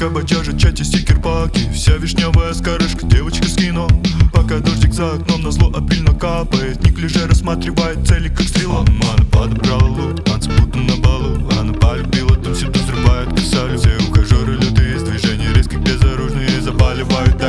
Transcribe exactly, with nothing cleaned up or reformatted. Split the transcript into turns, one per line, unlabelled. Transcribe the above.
бодяжат в чате стикер-паки. Вся вишневая скорышка, девочка с кино. Пока дождик за окном назло обильно капает, Ник лежа рассматривает цели как стрела. Она подобрала лук, танцы будто на балу. Она полюбила, там всюду взрывает косалю. Все ухажеры лютые из движений резких, безоружные заболевают.